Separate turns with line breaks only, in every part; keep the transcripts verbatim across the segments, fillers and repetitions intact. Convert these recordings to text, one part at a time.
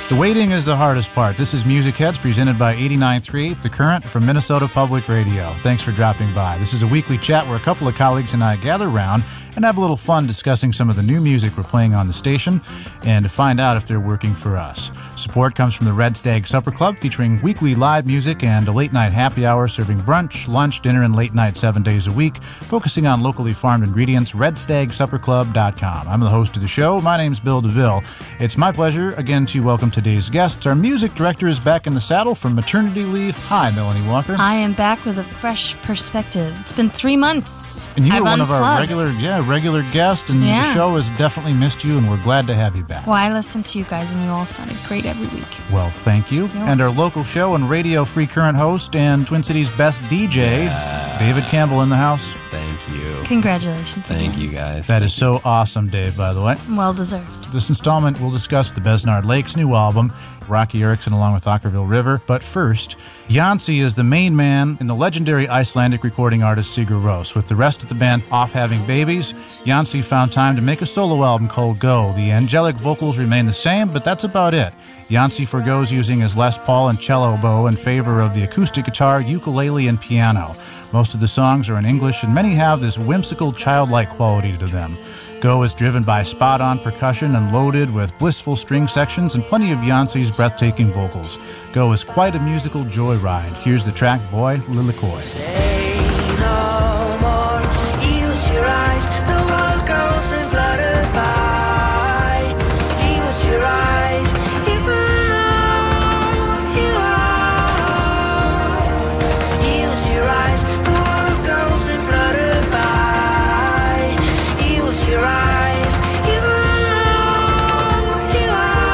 The waiting is the hardest part. This is Music Heads, presented by eighty-nine point three, The Current, from Minnesota Public Radio. Thanks for dropping by. This is a weekly chat where a couple of colleagues and I gather around and have a little fun discussing some of the new music we're playing on the station and to find out if they're working for us. Support comes from the Red Stag Supper Club, featuring weekly live music and a late-night happy hour serving brunch, lunch, dinner, and late night seven days a week, focusing on locally farmed ingredients. red stag supper club dot com. I'm the host of the show. My name's Bill DeVille. It's my pleasure, again, to welcome today's guests. Our music director is back in the saddle from maternity leave. Hi, Melanie Walker.
I am back with a fresh perspective. It's been three months.
And you
I've
were one
unplugged.
of our regular, yeah, regular guest, and
Yeah.
the show has definitely missed you, and we're glad to have you back.
Well, I listen to you guys, and you all sounded great every week.
Well, thank you.
You're
And our local show and Radio Free Current host and Twin Cities' best D J,
Yeah.
David Campbell in the house.
Thank you.
Congratulations.
Thank
again.
you, guys.
That
Thank
is so awesome, Dave, by the way.
Well deserved.
This installment, we'll discuss the Besnard Lakes' new album, Rocky Erickson along with Okkervil River. But first, Jansi is the main man in the legendary Icelandic recording artist Sigur Rós. With the rest of the band off having babies, Jansi found time to make a solo album called Go. The angelic vocals remain the same, but that's about it. Jansi forgoes using his Les Paul and cello bow in favor of the acoustic guitar, ukulele, and piano. Most of the songs are in English, and many have this whimsical, childlike quality to them. Go is driven by spot-on percussion and loaded with blissful string sections and plenty of Jansi's breathtaking vocals. Go is quite a musical joyride. Here's the track Boy Lilikoi.
Say no more, use your eyes, the world goes and fluttered by. Use your eyes, even though you are. Use your eyes, the world goes and fluttered by. Use your eyes, even though you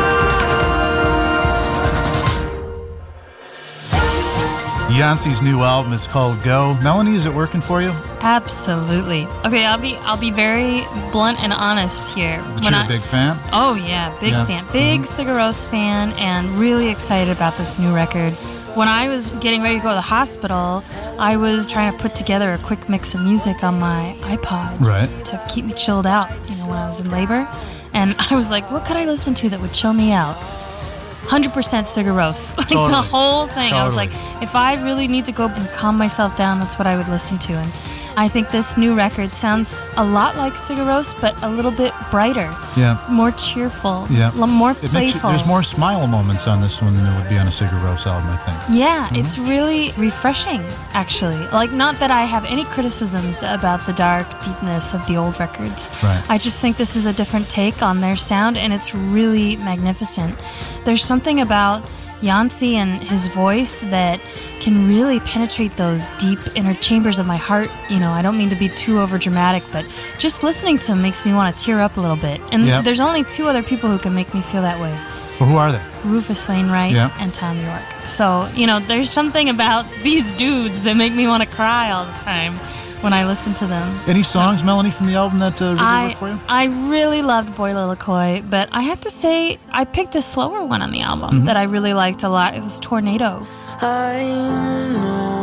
are.
Jansi's new album is called Go. Melanie, is it working for you?
Absolutely. Okay, I'll be I'll be very blunt and honest here.
But
When
you're
I-
a big fan?
Oh yeah, big
Yeah.
fan. Big
Mhm.
Sigur Rós fan, and really excited about this new record. When I was getting ready to go to the hospital, I was trying to put together a quick mix of music on my iPod
Right.
to keep me chilled out, you know, when I was in labor. And I was like, what could I listen to that would chill me out? one hundred percent Sigur Rós. Like
Totally.
the whole thing. I was
Totally.
like, if I really need to go and calm myself down, that's what I would listen to. And I think this new record sounds a lot like Sigur Rós, but a little bit brighter,
Yeah.
more cheerful,
Yeah.
l- more
It makes you,
playful.
there's more smile moments on this one than there would be on a Sigur Rós album, I think.
Yeah, it's really refreshing, actually. Like, not that I have any criticisms about the dark deepness of the old records.
Right.
I just think this is a different take on their sound, and it's really magnificent. There's something about Jansi and his voice that can really penetrate those deep inner chambers of my heart. You know, I don't mean to be too over dramatic, but just listening to him makes me want to tear up a little bit. And
Yep.
there's only two other people who can make me feel that way.
Well, who are they?
Rufus Wainwright
Yeah.
and Tom York. So, you know, there's something about these dudes that make me want to cry all the time when I listen to them.
Any songs, Melanie, from the album that uh, really
I,
worked for you?
I really loved Boy Lilikoi, but I have to say I picked a slower one on the album
Mm-hmm.
that I really liked a lot. It was Tornado.
I know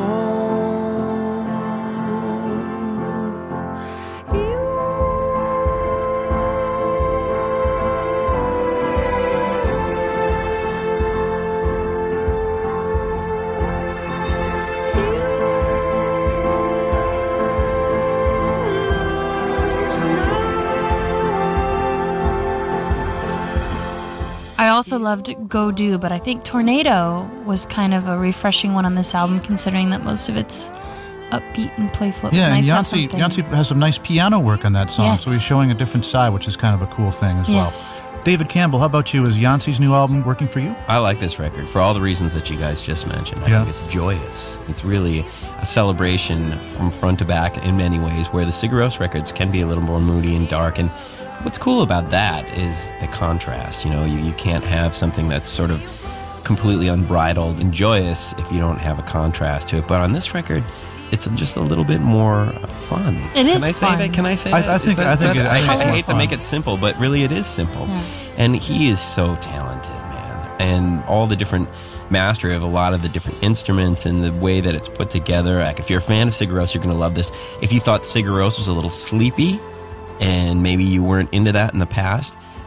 I also loved Go Do, but I think Tornado was kind of a refreshing one on this album, considering that most of it's upbeat and playful. It was
Yeah, and
nice to have
Jansi,
something-
Jansi has some nice piano work on that song,
Yes.
so he's showing a different side, which is kind of a cool thing as
Yes.
well. David Campbell, how about you? Is Jansi's new album working for you?
I like this record for all the reasons that you guys just mentioned. I
Yeah.
think it's joyous. It's really a celebration from front to back in many ways, where the Sigur Rós records can be a little more moody and dark. And what's cool about that is the contrast. You know, you, you can't have something that's sort of completely unbridled and joyous if you don't have a contrast to it. But on this record, it's just a little bit more fun.
It is
Can I say
fun.
that? Can I say
I-
that?
I
Is
think-
that-
I think
that's-
it- I think
I,
it's
I
more
hate
fun.
to make it simple, but really it is simple.
Yeah.
And he is so talented, man. And all the different mastery of a lot of the different instruments and the way that it's put together. Like, if you're a fan of Sigur Rós, you're going to love this. If you thought Sigur Rós was a little sleepy and maybe you weren't into that in the past,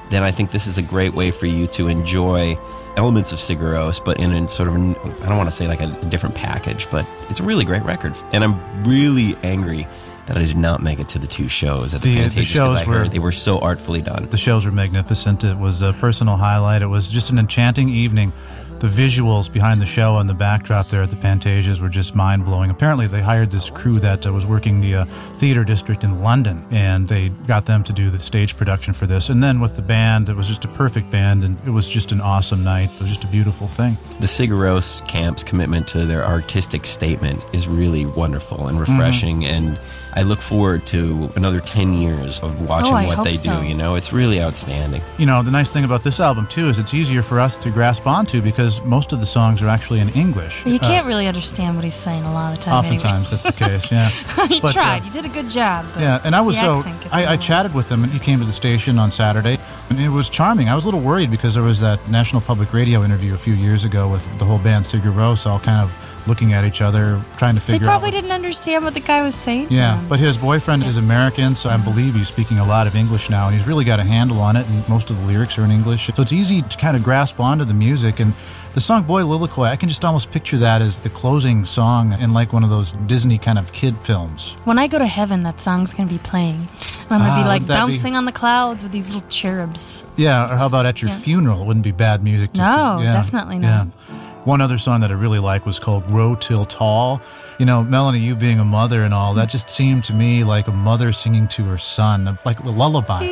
then I think this is a great way for you to enjoy elements of Sigur Rós, but in a sort of, I don't want to say like a different package, but it's a really great record. And I'm really angry that I did not make it to the two shows at the,
The- the
Pantages, because
shows
I
were-
heard they were so artfully done.
The shows were magnificent. It was a personal highlight. It was just an enchanting evening. The visuals behind the show and the backdrop there at the Pantages were just mind-blowing. Apparently, they hired this crew that uh, was working the uh, theater district in London, and they got them to do the stage production for this. And then with the band, it was just a perfect band, and it was just an awesome night. It was just a beautiful thing.
The Sigur Rós camp's commitment to their artistic statement is really wonderful and refreshing,
Mm-hmm.
and I look forward to another ten years of watching
Oh, I
what
hope
they
so.
do. You know, it's really outstanding.
You know, the nice thing about this album, too, is it's easier for us to grasp onto because most of the songs are actually in English.
But you
Uh,
can't really understand what he's saying a lot of the time.
Oftentimes, that's the case, yeah.
you
But, uh,
tried. you did a good job. But
Yeah, and I was
the
so
accent gets
I, I
in the way.
chatted with him, and he came to the station on Saturday, and it was charming. I was a little worried because there was that National Public Radio interview a few years ago with the whole band Sigur Rós all kind of looking at each other, trying to
They
figure
probably
out.
didn't understand what the guy was saying. to
Yeah,
them.
but his boyfriend is American, so I believe he's speaking a lot of English now, and he's really got a handle on it, and most of the lyrics are in English. So it's easy to kind of grasp onto the music, and the song Boy Lilliquoy, I can just almost picture that as the closing song in like one of those Disney kind of kid films.
When I go to heaven, that song's gonna be playing. And I'm gonna
Ah,
be like
would that be-
bouncing on the clouds with these little cherubs.
Yeah, or how about at your
Yeah.
funeral? It wouldn't be bad music. To,
No,
to- yeah,
definitely not.
Yeah. One other song that I really like was called Grow Till Tall. You know, Melanie, you being a mother and all, that just seemed to me like a mother singing to her son, like a lullaby.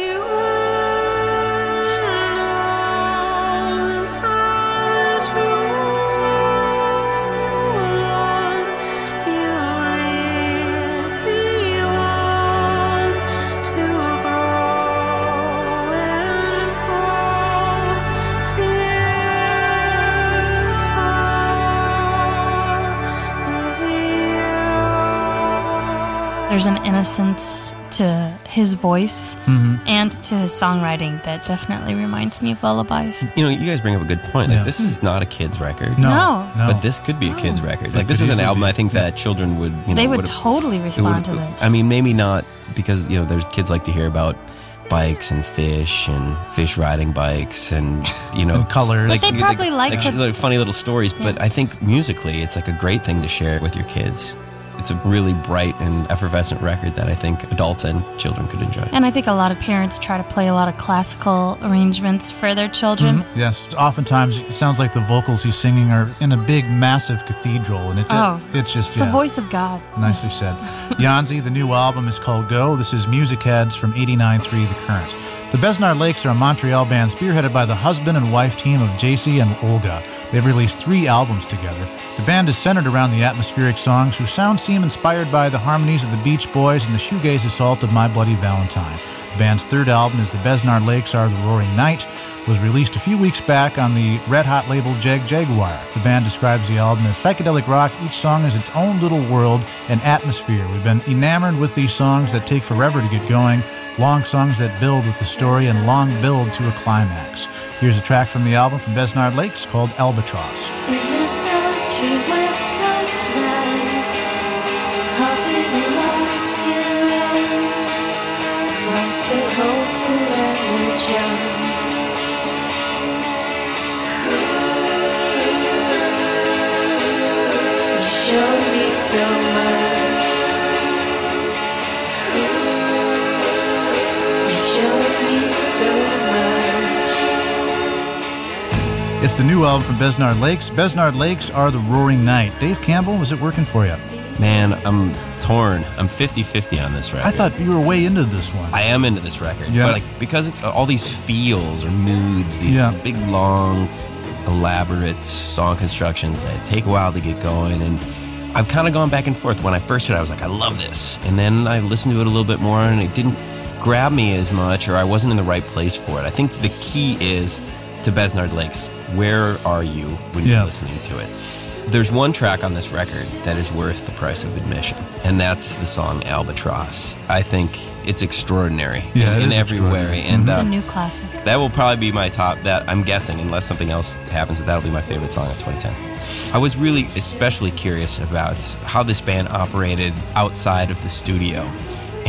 There's an innocence to his voice
Mm-hmm.
and to his songwriting that definitely reminds me of lullabies.
You know, you guys bring up a good point. Like,
Yeah.
this is not a kid's record.
No,
No.
no.
But this could be a kid's record.
It
Like, this
could
is an
easily
album
be.
I think
Yeah.
that children would, you know,
They would
would've-
totally
it
respond to
would-
this.
I mean, maybe not because, you know, there's kids like to hear about bikes and fish and fish riding bikes and, you know,
And colors.
But they probably like
like,
to-
like funny little stories. But I think musically, it's like a great thing to share with your kids. It's a really bright and effervescent record that I think adults and children could enjoy.
And I think a lot of parents try to play a lot of classical arrangements for their children.
Mhm. Yes. Oftentimes, it sounds like the vocals he's singing are in a big, massive cathedral, and it,
Oh,
it it's just
It's the
yeah.
voice of God.
Nicely said. Yanzi, the new album is called Go. This is Music Heads from eighty-nine point three The Current. The Besnard Lakes are a Montreal band spearheaded by the husband and wife team of J C and Olga. They've released three albums together. The band is centered around the atmospheric songs whose sounds seem inspired by the harmonies of the Beach Boys and the shoegaze assault of My Bloody Valentine. The band's third album is The Besnard Lakes Are the Roaring Night. It was released a few weeks back on the Red Hot label Jag Jaguar. The band describes the album as psychedelic rock. Each song is its own little world and atmosphere. We've been enamored with these songs that take forever to get going, long songs that build with the story and long build to a climax. Here's a track from the album from Besnard Lakes called Albatross.
In the sultry west coast night, hopping and lost in room, amongst the hopeful and the young. You showed me so much. You showed me so much.
It's the new album from Besnard Lakes. Besnard Lakes Are the Roaring Night. Dave Campbell, is it working for you?
Man, I'm torn. I'm fifty-fifty on this record.
I thought you were way into this one.
I am into this record.
Yeah.
But like, because it's all these feels or moods, these
Yeah.
big, long, elaborate song constructions that take a while to get going. And I've kind of gone back and forth. When I first heard it, I was like, I love this. And then I listened to it a little bit more, and it didn't grab me as much, or I wasn't in the right place for it. I think the key is to Besnard Lakes. Where are you when
Yeah.
you're listening to it? There's one track on this record that is worth the price of admission, and that's the song Albatross. I think it's extraordinary
Yeah,
in,
it
in
is
every
extraordinary.
way. And
It's
uh,
a new classic.
that will probably be my top, that I'm guessing, unless something else happens, that'll be my favorite song of twenty ten. I was really especially curious about how this band operated outside of the studio.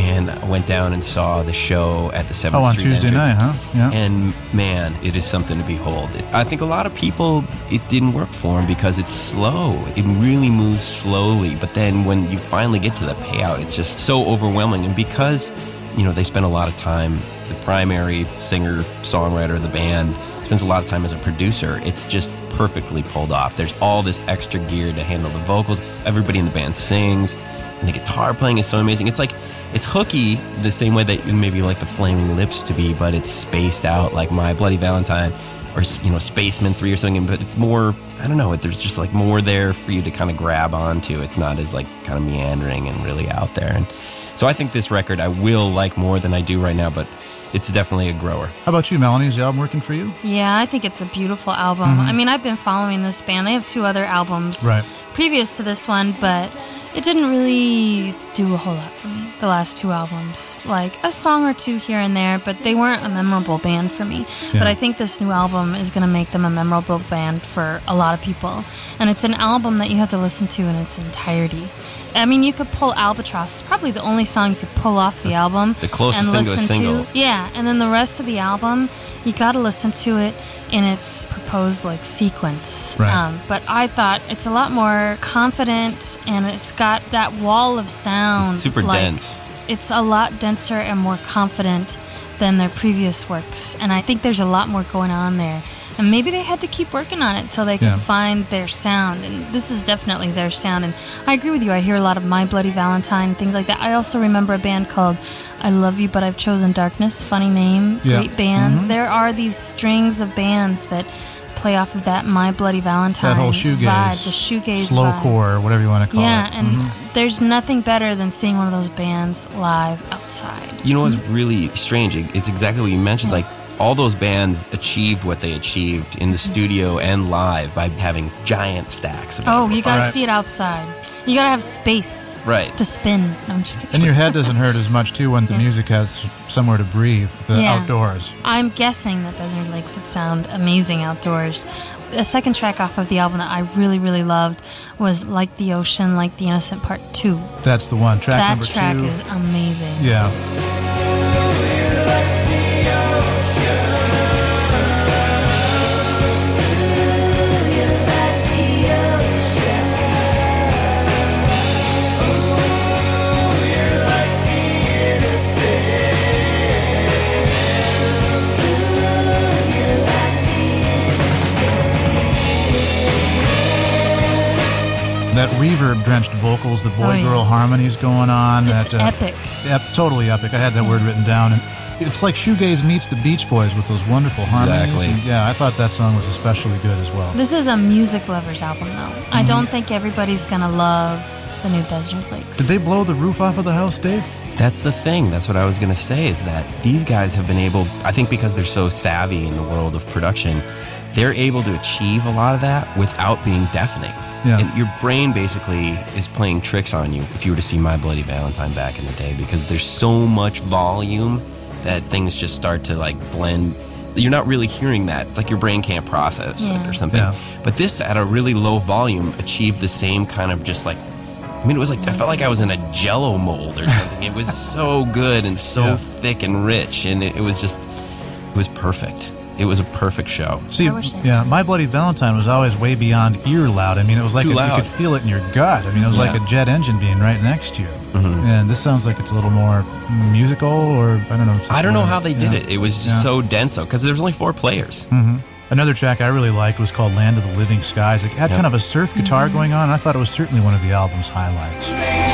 and I went down and saw the show at the seventh
Oh, on
Street
Tuesday
Entry.
night, huh? Yeah.
And man, it is something to behold. I think a lot of people, it didn't work for them because it's slow. It really moves slowly. But then when you finally get to the payout, it's just so overwhelming. And because, you know, they spend a lot of time, the primary singer, songwriter of the band spends a lot of time as a producer, it's just perfectly pulled off. There's all this extra gear to handle the vocals. Everybody in the band sings. And the guitar playing is so amazing. It's like, it's hooky the same way that you maybe like the Flaming Lips to be, but it's spaced out like My Bloody Valentine or, you know, Spaceman three or something. But it's more, I don't know, there's just like more there for you to kind of grab onto. It's not as like kind of meandering and really out there. And so I think this record I will like more than I do right now, but it's definitely a grower.
How about you, Melanie? Is the album working for you?
Yeah, I think it's a beautiful album.
Mm-hmm.
I mean, I've been following this band. They have two other albums
Right.
previous to this one, but it didn't really do a whole lot for me, the last two albums. Like a song or two here and there, but they weren't a memorable band for me.
Yeah.
But I think this new album is going to make them a memorable band for a lot of people. And it's an album that you have to listen to in its entirety. I mean, you could pull Albatross. It's probably the only song you could pull off the album.
the closest
and
thing to a
listen
single.
Yeah, and then the rest of the album, you got to listen to it in its proposed like sequence.
Right.
Um, but I thought it's a lot more confident, and it's got that wall of sound.
It's super
like,
dense.
It's a lot denser and more confident than their previous works, and I think there's a lot more going on there. And maybe they had to keep working on it till they could
Yeah.
find their sound. And this is definitely their sound. And I agree with you. I hear a lot of My Bloody Valentine, things like that. I also remember a band called I Love You But I've Chosen Darkness. Funny name,
Yeah.
great band.
Mhm.
There are these strings of bands that play off of that My Bloody Valentine
That whole shoegaze,
vibe, the shoegaze vibe.
slowcore, whatever you want to call
Yeah,
it.
and
Mhm.
there's nothing better than seeing one of those bands live outside.
You know what's really strange? It's exactly what you mentioned. Like, all those bands achieved what they achieved in the studio and live by having giant stacks of
Oh, you gotta
Right.
see it outside. You gotta have space
Right.
to spin. No, I'm just kidding.
And your head doesn't hurt as much, too, when the
Yeah.
music has somewhere to breathe, the
Yeah.
outdoors.
I'm guessing that Desert Lakes would sound amazing outdoors. The second track off of the album that I really, really loved was Like the Ocean, Like the Innocent Part two.
That's the one. Track
That
number
track
two.
is amazing.
Yeah. That reverb-drenched vocals, the boy-girl
Oh, yeah.
harmonies going on.
It's
that, uh,
epic.
Ep- totally epic. I had that word written down. And it's like shoegaze meets the Beach Boys with those wonderful harmonies.
Exactly.
And yeah, I thought that song was especially good as well.
This is a music lover's album, though. I
Mm-hmm.
don't think everybody's gonna love the new Desert Lakes.
Did they blow the roof off of the house, Dave?
That's the thing. That's what I was going to say, is that these guys have been able, I think because they're so savvy in the world of production, they're able to achieve a lot of that without being deafening.
Yeah.
And your brain basically is playing tricks on you if you were to see My Bloody Valentine back in the day, because there's so much volume that things just start to like blend. You're not really hearing that. It's like your brain can't process
Yeah.
it or something.
Yeah.
But this, at a really low volume, achieved the same kind of just like, I mean, it was like, I felt like I was in a Jell-O mold or something. It was so good and so
Yeah.
thick and rich, and it, it was just, it was perfect. It was a perfect show.
See,
I wish they-
yeah, My Bloody Valentine was always way beyond ear loud. I mean, it was like
Too
a, you
loud.
could feel it in your gut. I mean, it was like
Yeah.
a jet engine being right next to you.
Mm-hmm.
And this sounds like it's a little more musical, or I don't know.
I don't know how they did
Yeah.
it. It was just
Yeah.
so dense, though, because there's only four players.
Mm-hmm. Another track I really liked was called Land of the Living Skies. It had
Yep.
kind of a surf guitar going on, and I thought it was certainly one of the album's highlights.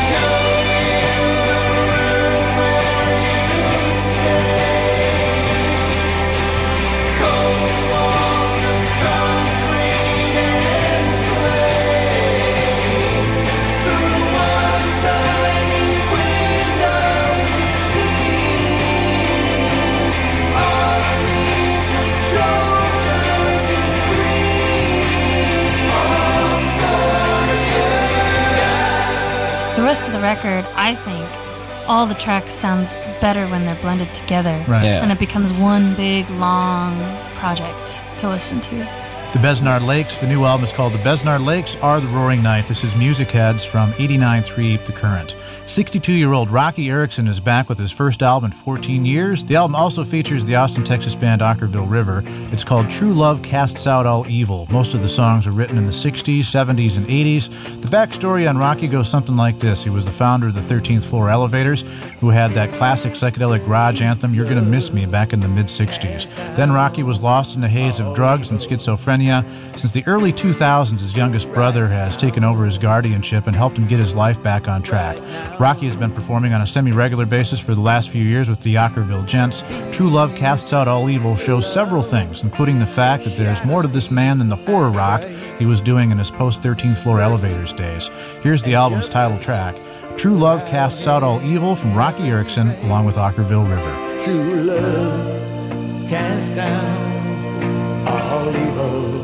The rest of the record, I think, all the tracks sound better when they're blended together.
Right.
Yeah.
And it becomes one big, long project to listen to.
The Besnard Lakes. The new album is called The Besnard Lakes Are the Roaring Night. This is Music Heads from eighty-nine point three The Current. sixty-two-year-old Rocky Erickson is back with his first album in fourteen years. The album also features the Austin, Texas band Ockerville River. It's called True Love Casts Out All Evil. Most of the songs were written in the sixties, seventies, and eighties. The backstory on Rocky goes something like this. He was the founder of the thirteenth Floor Elevators, who had that classic psychedelic garage anthem, You're Gonna Miss Me, back in the mid-sixties. Then Rocky was lost in a haze of drugs and schizophrenia. Since the early two thousands, his youngest brother has taken over his guardianship and helped him get his life back on track. Rocky has been performing on a semi-regular basis for the last few years with the Ockerville Gents. True Love Casts Out All Evil shows several things, including the fact that there's more to this man than the horror rock he was doing in his post-thirteenth Floor Elevators days. Here's the album's title track, True Love Casts Out All Evil, from Rocky Erickson, along with Ockerville River.
True love casts out all evil.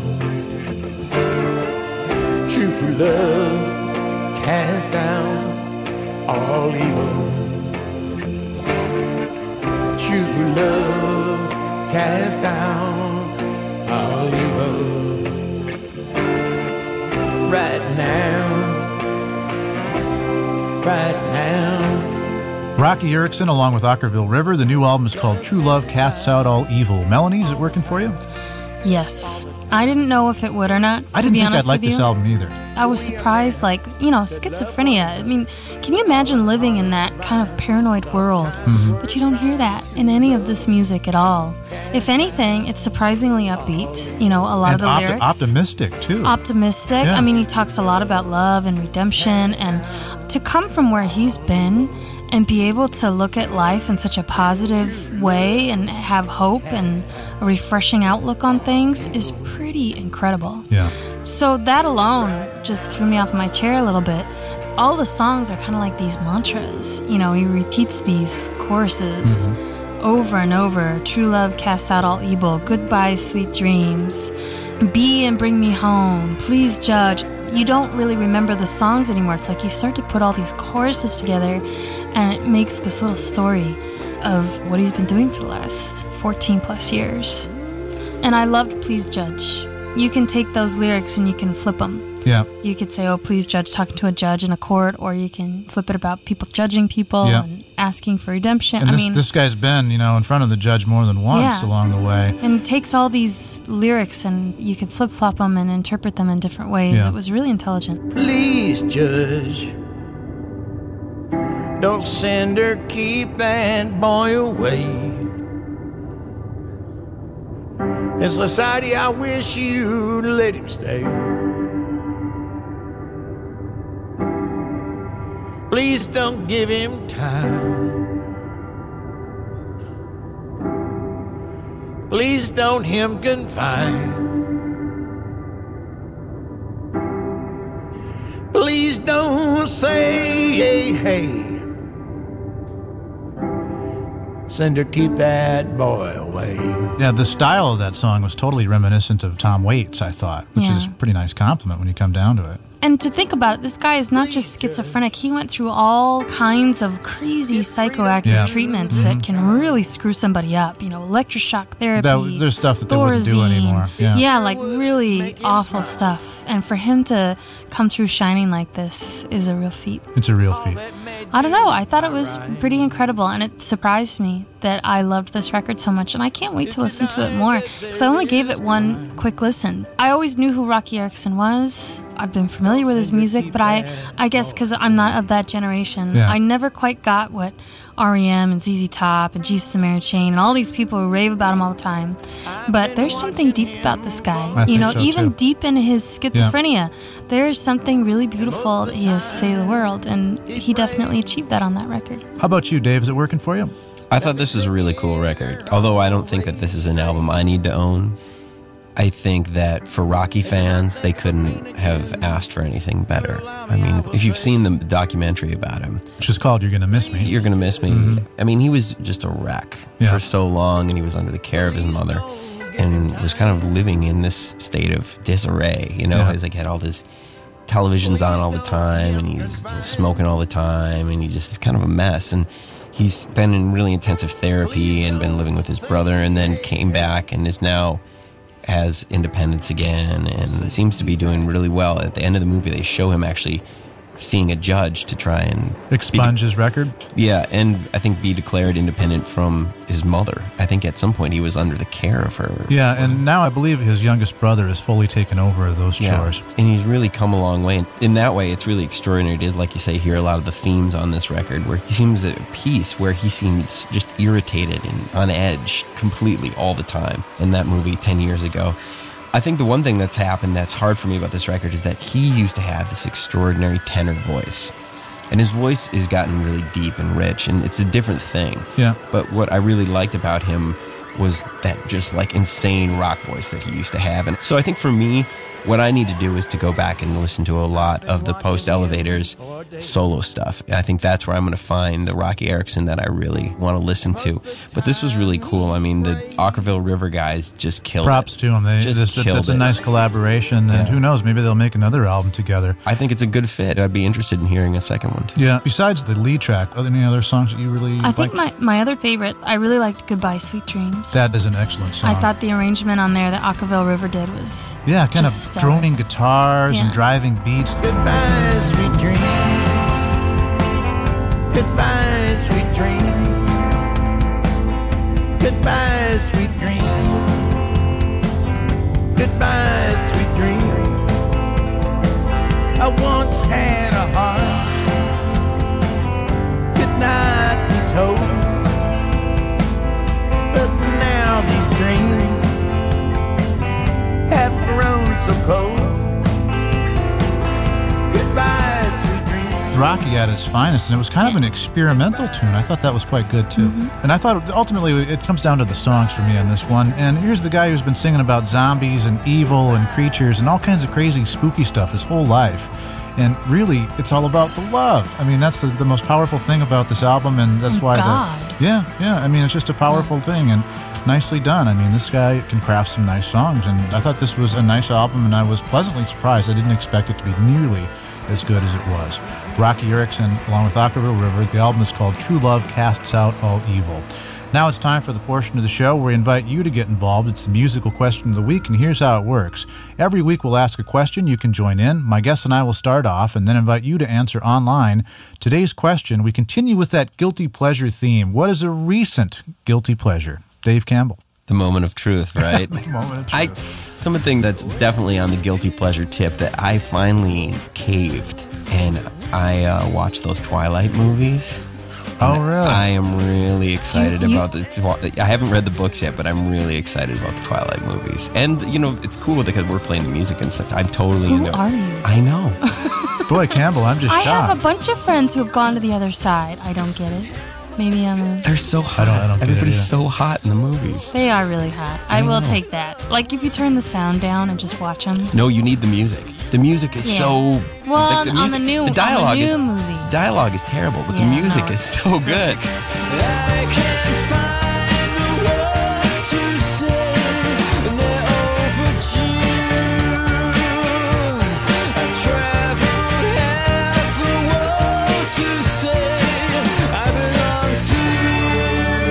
True love casts out all evil. True love casts out all evil. Right now, right now.
Rocky Erickson, along with Ockerville River. The new album is called True Love Casts Out All Evil. Melanie, is it working for you?
Yes. I didn't know if it would or not,
I
to
didn't
be
think
honest
I'd like
with
this
you.
album either.
I was surprised, like, you know, schizophrenia. I mean, can you imagine living in that kind of paranoid world?
Mm-hmm.
But you don't hear that in any of this music at all. If anything, it's surprisingly upbeat. You know, a lot
and
of the
opti-
lyrics.
optimistic, too.
Optimistic.
Yeah.
I mean, he talks a lot about love and redemption. And to come from where he's been and be able to look at life in such a positive way and have hope and a refreshing outlook on things is pretty incredible.
Yeah.
So that alone just threw me off my chair a little bit. All the songs are kind of like these mantras. You know, he repeats these choruses mm-hmm. over and over. True love casts out all evil. Goodbye, sweet dreams. Be and bring me home. Please judge. You don't really remember the songs anymore. It's like you start to put all these choruses together and it makes this little story of what he's been doing for the last fourteen plus years. And I loved Please Judge. You can take those lyrics and you can flip them.
Yeah.
You could say, oh, please judge, talking to a judge in a court, or you can flip it about people judging people
yeah.
and asking for redemption.
And
I
this,
mean,
this guy's been, you know, in front of the judge more than once
yeah.
along the way.
And it takes all these lyrics and you can flip-flop them and interpret them in different ways.
Yeah.
It was really intelligent.
Please judge. Don't send her, keep that boy away. In society, I wish you'd let him stay. Please don't give him time. Please don't him confine. Please don't say, hey, hey. Send her, keep that boy away.
Yeah, the style of that song was totally reminiscent of Tom Waits, I thought, which
Yeah.
is a pretty nice compliment when you come down to it.
And to think about it, this guy is not just schizophrenic. He went through all kinds of crazy psychoactive
Yeah.
treatments
Mm-hmm.
that can really screw somebody up. You know, electroshock therapy.
That, there's stuff that they wouldn't do
Thorazine.
anymore. Yeah.
yeah, like really awful stuff. And for him to come through shining like this is a real feat.
It's a real feat.
I don't know. I thought it was pretty incredible, and it surprised me that I loved this record so much, and I can't wait to listen to it more, because I only gave it one quick listen. I always knew who Rocky Erickson was. I've been familiar with his music, but I, I guess because I'm not of that generation,
Yeah.
I never quite got what R E M and Z Z Top and Jesus and Mary Chain and all these people who rave about him all the time. But there's something deep about this guy.
I
you
think
know,
so,
even
too.
deep in his schizophrenia, there's something really beautiful that he has to say to the world, and he definitely achieved that on that record.
How about you, Dave? Is it working for you?
I thought this was a really cool record. Although I don't think that this is an album I need to own, I think that for Rocky fans, they couldn't have asked for anything better. I mean, if you've seen the documentary about him,
Which is called You're Gonna Miss Me.
You're Gonna Miss Me.
Mm-hmm.
I mean, he was just a wreck
Yeah.
for so long, and he was under the care of his mother, and was kind of living in this state of disarray. You know,
Yeah.
he's like had all this televisions on all the time, and he's you know, smoking all the time, and he just is kind of a mess. And he's been in really intensive therapy and been living with his brother, and then came back and is now has independence again and seems to be doing really well. At the end of the movie, they show him actually seeing a judge to try and
expunge his record.
Yeah, and I think be declared independent from his mother. I think at some point he was under the care of her.
Yeah, and now I believe his youngest brother has fully taken over those
Yeah,
chores.
and he's really come a long way. And in that way, it's really extraordinary to, like you say, hear a lot of the themes on this record where he seems at peace, where he seems just irritated and on edge completely all the time. In that movie ten years ago, I think the one thing that's happened that's hard for me about this record is that he used to have this extraordinary tenor voice. And his voice has gotten really deep and rich, and it's a different thing.
Yeah.
But what I really liked about him was that just like insane rock voice that he used to have. And so I think for me, what I need to do is to go back and listen to a lot of the Post Elevators solo stuff. I think that's where I'm going to find the Rocky Erickson that I really want to listen to. But this was really cool. I mean, the Ockerville River guys just killed
Props
it.
to them. They,
Just
this, it's,
killed
it's a
it.
nice collaboration, and
Yeah.
who knows, maybe they'll make another album together.
I think it's a good fit. I'd be interested in hearing a second one too.
Yeah. Besides the lead track, are there any other songs that you really
I think
like?
my, my other favorite, I really liked Goodbye Sweet Dreams.
That is an excellent song.
I thought the arrangement on there that Ockerville River did was
Yeah, kind of
just stellar.
droning guitars and
Yeah.
driving beats.
Goodbye, sweet dream. Goodbye, sweet dream. Goodbye, sweet dream. Goodbye, sweet dream. I once had a heart. Could not be told. But now these dreams have grown so cold. Goodbye, sweet dreams.
Rocky at its finest, and it was kind of an experimental tune. I thought that was quite good too.
Mm-hmm.
And I thought ultimately it comes down to the songs for me on this one. And here's the guy who's been singing about zombies and evil and creatures and all kinds of crazy spooky stuff his whole life. And really, it's all about the love. I mean, that's the, the most powerful thing about this album, and that's
And
why
God.
the yeah, yeah. I mean, it's just a powerful thing, and nicely done. I mean, this guy can craft some nice songs, and I thought this was a nice album, and I was pleasantly surprised. I didn't expect it to be nearly as good as it was. Rocky Erickson, along with Ockerville River. The album is called True Love Casts Out All Evil. Now it's time for the portion of the show where we invite you to get involved. It's the musical question of the week, and here's how it works. Every week we'll ask a question. You can join in. My guest and I will start off and then invite you to answer online. Today's question, we continue with that guilty pleasure theme. What is a recent guilty pleasure? Dave Campbell.
The moment of truth, right?
Moment of
I
truth.
something that's definitely on the guilty pleasure tip that I finally caved and I uh, watched those Twilight movies.
Oh,
And
really?
I am really excited
You- you-
about the. Twi- I haven't read the books yet, but I'm really excited about the Twilight movies. And you know, it's cool because we're playing the music and stuff. I'm totally
Who
into.
are you?
I know.
Boy, Campbell, I'm just
I
shocked.
have a bunch of friends who have gone to the other side. I don't get it. Maybe I'm a...
They're so hot.
don't- I don't get it
Everybody's
either.
so hot in the movies.
They are really hot. I,
I
will
know.
take that. Like if you turn the sound down and just watch them.
No, you need the music. The music is
Yeah.
so.
Well,
like,
on- on the new- on the
dialogue
new
is
movie.
dialogue is terrible, but
Yeah,
the music
no,
is
it's-
so good.
I can't find the words to say, and they're overdue. I've traveled half the world to say I belong to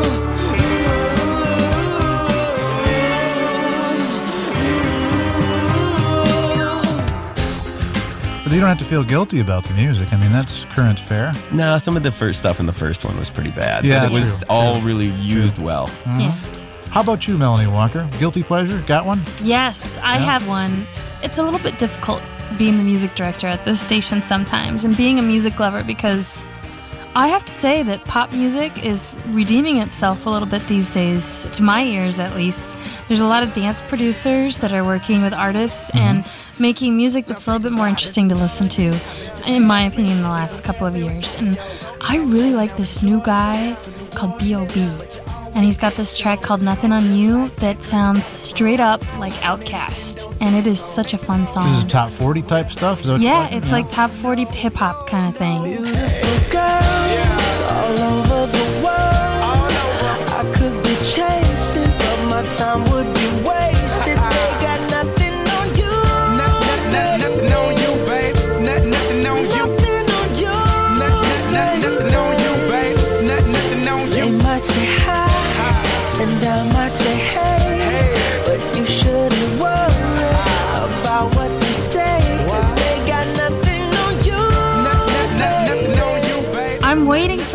you.
But you don't have to feel guilty about the music. I mean, that's current fare.
No, some of the first stuff in the first one was pretty bad.
Yeah,
but it was
true,
all
true,
really used well.
Yeah.
How about you, Melanie Walker? Guilty pleasure? Got one?
Yes, I
Yeah.
have one. It's a little bit difficult being the music director at this station sometimes and being a music lover because I have to say that pop music is redeeming itself a little bit these days, to my ears at least. There's a lot of dance producers that are working with artists and making music that's a little bit more interesting to listen to, in my opinion, in the last couple of years. And I really like this new guy called B O B And he's got this track called Nothing on You that sounds straight up like Outkast. And it is such a fun
This is
song.
top forty type stuff? Is that what you're
Yeah,
talking
it's
about?
like top forty hip hop kind of thing.
Beautiful girls all over the world. I could be chasing, but my time would be wasted. They got nothing on you.
Nothing on you, babe. Nothing on you.
Nothing on you.
Nothing on you, babe. Nothing on
They
you.
might say hi, and I might say hey, but you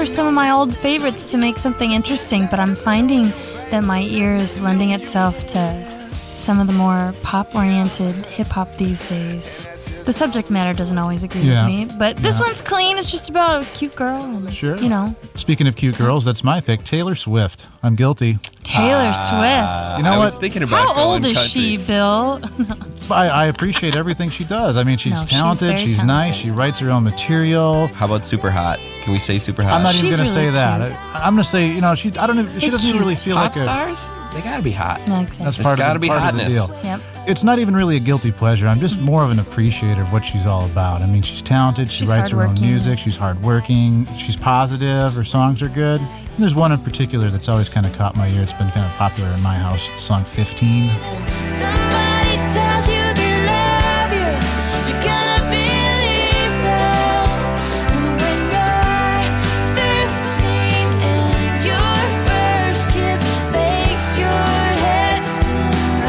for some of my old favorites to make something interesting, but I'm finding that my ear is lending itself to some of the more pop-oriented hip-hop these days. The subject matter doesn't always agree
Yeah.
with me, but this
Yeah.
one's clean. It's just about a cute girl. And,
Sure.
You know,
Speaking of cute girls, that's my pick, Taylor Swift. I'm guilty.
Taylor
Uh,
You know
I
what?
was thinking
Swift.
about
How
going
old is
country.
she, Bill?
I, I appreciate everything she does. I mean, she's
No, she's
talented,
very
she's,
talented.
nice, she writes her own material.
How about super hot? Can we say super hot?
I'm not even
She's
going to
really
say that.
cute.
I, I'm going to say, you know, she. I don't. Even,
Say
she doesn't even
cute.
really feel
Pop
like a.
stars? They gotta be hot.
No, exactly.
That's
It's
part of
gotta
the,
be
part of the
hotness.
deal.
Yep.
It's not even really a guilty pleasure. I'm just more of an appreciator of what she's all about. I mean, she's talented. She
She's
writes her own
hardworking.
music. She's hardworking. She's positive. Her songs are good. And there's one in particular that's always kind of caught my ear. It's been kind of popular in my house. The song fifteen.
Somebody tells you they love you, you're gonna believe them. When you're fifteen and your first kiss makes your head spin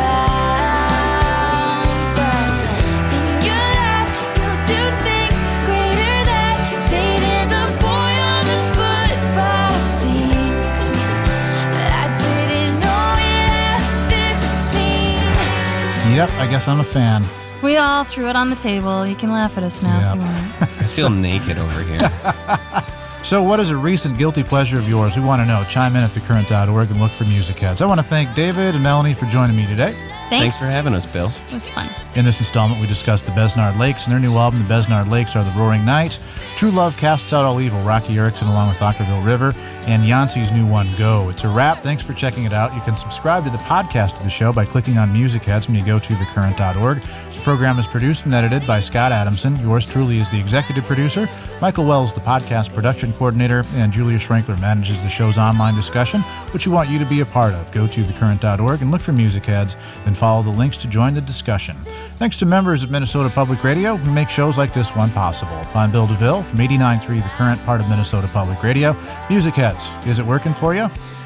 round. But in your life, you'll do things greater than dating the boy on the football team. I didn't know you at fifteen.
Yep, I guess I'm a fan.
We all threw it on the table. You can laugh at us now if you
Yep.
want.
I feel naked over here.
So what is a recent guilty pleasure of yours? We want to know. Chime in at the current dot org and look for Music Heads. I want to thank David and Melanie for joining me today.
Thanks.
Thanks for having us, Bill.
It was fun.
In this installment, we discussed the Besnard Lakes and their new album, The Besnard Lakes Are the Roaring Night, True Love Casts Out All Evil, Rocky Erickson along with Ockerville River, and Yancey's new one, Go. It's a wrap. Thanks for checking it out. You can subscribe to the podcast of the show by clicking on Music Heads when you go to the current dot org. The program is produced and edited by Scott Adamson. Yours truly is the executive producer. Michael Wells, the podcast production coordinator, and Julia Schrenkler manages the show's online discussion, which we want you to be a part of. Go to the current dot org and look for Music Heads, then follow the links to join the discussion. Thanks to members of Minnesota Public Radio who make shows like this one possible. I'm Bill DeVille from eighty-nine point three The Current, part of Minnesota Public Radio. Music Heads, is it working for you?